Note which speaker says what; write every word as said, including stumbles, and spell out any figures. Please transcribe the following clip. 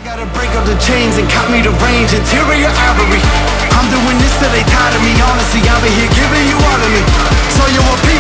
Speaker 1: gotta break up the chains and cut me the range, interior ivory. I'm doing this till they tired of me, honestly, I've been here giving you all of me. So you appeal